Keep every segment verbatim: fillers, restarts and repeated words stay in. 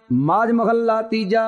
ਮਾਝ ਮਹੱਲਾ ਤੀਜਾ।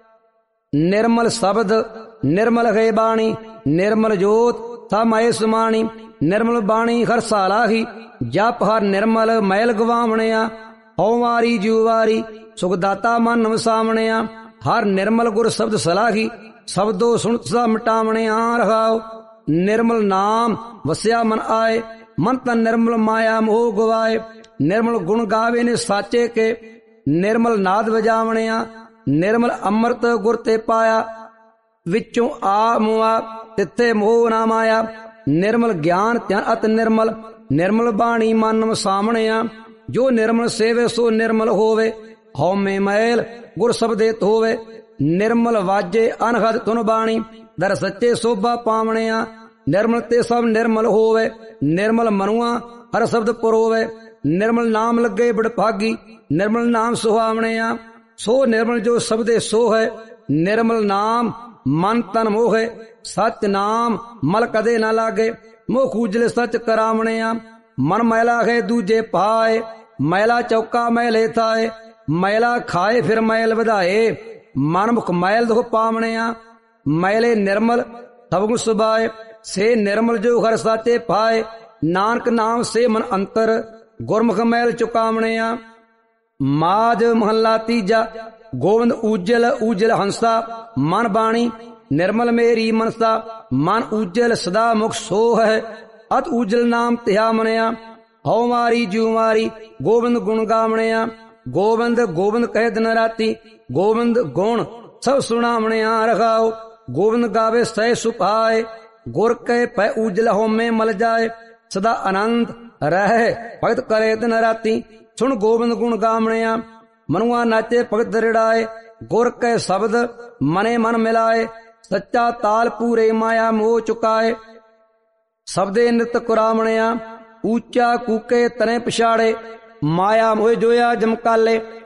ਨਿਰਮਲ ਸ਼ਬਦ ਨਿਰਮਲ ਹੈ ਬਾਣੀ, ਨਿਰਮਲ ਜੋਤ ਸਮਾਏ ਸਮਾਣੀ। ਨਿਰਮਲ ਬਾਣੀ ਹਰ ਸਾਲਾਹੀ, ਜਪ ਹਰ ਨਿਰਮਲ ਮੈਲ ਗਵਾਵਣਿਆ। ਹਉ ਵਾਰੀ ਜਿਉ ਵਾਰੀ ਸੁਖ ਦਾਤਾ ਮਨ ਵਸਾਵਣਿਆ। ਹਰ ਨਿਰਮਲ ਗੁਰ ਸ਼ਬਦ ਸਲਾਹੀ, ਸ਼ਬਦੋ ਸੁਣ ਸਦਾ ਮਿਟਾਵਣਿਆ। ਰਹਾਉ ਨਿਰਮਲ ਨਾਮ ਵਸਿਆ ਮਨ ਆਏ, ਮਨ ਤਨ ਨਿਰਮਲ ਮਾਇਆ ਮੋਹ ਗਵਾਏ। ਨਿਰਮਲ ਗੁਣ ਗਾਵੇ ਨੇ ਸਾਚੇ ਕੇ, ਨਿਰਮਲ ਨਾਦ ਵਜਾਵਣਿਆ। ਨਿਰਮਲ ਅੰਮ੍ਰਿਤ ਗੁਰ ਤੇ ਪਾਇਆ, ਵਿੱਚੋਂ ਆ ਮੁਆ ਤਿੱਥੇ ਮੋਹ ਨਾ ਮਾਇਆ। ਨਿਰਮਲ ਗਿਆਨ ਧਿਆਨ ਅਤ ਨਿਰਮਲ, ਨਿਰਮਲ ਬਾਣੀ ਮਨ ਵਸਾਵਣਿਆ। ਜੋ ਨਿਰਮਲ ਸੇਵੇ ਸੋ ਨਿਰਮਲ ਹੋਵੇ, ਹਉਮੈ ਮੈਲ ਗੁਰ ਸ਼ਬਦੇ ਧੋਵੇ। ਨਿਰਮਲ ਵਾਜੇ ਅਨਹਦ ਧੁਨ ਬਾਣੀ, ਦਰ ਸੱਚੇ ਸੋਭਾ ਪਾਵਣਿਆ। ਨਿਰਮਲ ਤੇ ਸਭ ਨਿਰਮਲ ਹੋਵੇ, ਨਿਰਮਲ ਮਨੁਆ ਹਰ ਸ਼ਬਦ ਪਰੋਵੇ। ਨਿਰਮਲ ਨਾਮ ਲੱਗੇ ਬੜਭਾਗੀ, ਨਿਰਮਲ ਨਾਮ ਸੁਹਾਵਣਿਆ। ਸੋ ਨਿਰਮਲ ਜੋ ਸ਼ਬਦੇ ਸੋ ਹੈ, ਨਿਰਮਲ ਨਾਮ ਮਨ ਤਨ ਮੋਹੇ। ਸਚ ਨਾਮ ਮਲ ਕਦੇ ਨਾ ਲਾਗੇ, ਮੁਖ ਉਜਲੇ ਸਚ ਕਰਾਵਣਿਆ। ਮਨ ਮੈਲਾ ਹੈ ਦੂਜੇ ਪਾਏ, ਮੈਲਾ ਚੌਕਾ ਮੈਲੇ ਥਾਏ। ਮੈਲਾ ਖਾਏ ਫਿਰ ਮੈਲ ਵਧਾਏ, ਮਨ ਮੁਖ ਮੈਲ ਦੁਖ ਪਾਵਣਿਆ। ਮੈਲੇ ਨਿਰਮਲ ਸਭ ਗੁਣ ਸੁਭਾਏ, ਸੇ ਨਿਰਮਲ ਜੋ ਹਰ ਸਾਚੇ ਪਾਏ। ਨਾਨਕ ਨਾਮ ਸੇ ਮਨ ਅੰਤਰ, ਗੁਰਮੁਖ ਮੈਲ ਚੁਕਾਵਣਿਆ। ਮਾਝ ਮਹੱਲਾ ਤੀਜਾ। ਗੋਬਿੰਦ ਊਜਲ ਊਜਲ ਹੰਸਾ, ਮਨ ਬਾਣੀ ਨਿਰਮਲ ਮੇਰੀ ਮਨਸਾ। ਮਨ ਊਜਲ ਸਦਾ ਮੁਖ ਸੋ ਹੈ, ਅਤ ਊਜਲ ਨਾਮ ਧਿਆ ਮਨਿਆ। ਹਉ ਮਾਰੀ ਜਿਉ ਮਾਰੀ ਗੋਬਿੰਦ ਗੁਣ ਗਾਵਣਿਆ। ਗੋਬਿੰਦ ਗੋਬਿੰਦ ਕਹਿ ਦਿਨ ਰਾਤੀ, ਗੋਬਿੰਦ ਗੁਣ ਸਭ ਸੁਣਾਵਣਿਆ। ਰਖਾਓ ਗੋਬਿੰਦ ਗਾਵੇ ਸਹਿ ਸੁਭਾਏ, ਗੁਰ ਕੈ ਪੈ ਊਜਲ ਹਉਮੈ ਮਲ ਜਾਏ। ਸਦਾ ਆਨੰਦ ਰਹਿ ਭਗਤ ਕਰੇ ਦਿਨ ਰਾਤੀ, ਸੁਣ ਗੋਬਿੰਦ ਗੁਣ ਗਾਵਣਿਆ। ਮਨੁਆ ਨਾਚੇ ਭਗਤ ਰਿੜਾਏ, ਗੁਰ ਕੈ ਸ਼ਬਦ ਮਨੇ ਮਨ ਮਿਲਾਏ। ਸੱਚਾ ਤਾਲ ਪੂਰੇ ਮਾਇਆ ਮੋਹ ਚੁਕਾਏ, ਸ਼ਬਦੇ ਨਿਤ ਕੁਰਾਵਣਿਆ। ਉੱਚਾ ਕੂਕੇ ਤਨੇ ਪਛਾੜੇ, ਮਾਇਆ ਮੋਹ ਜੋਇਆ ਜਮਕਾਲੇ।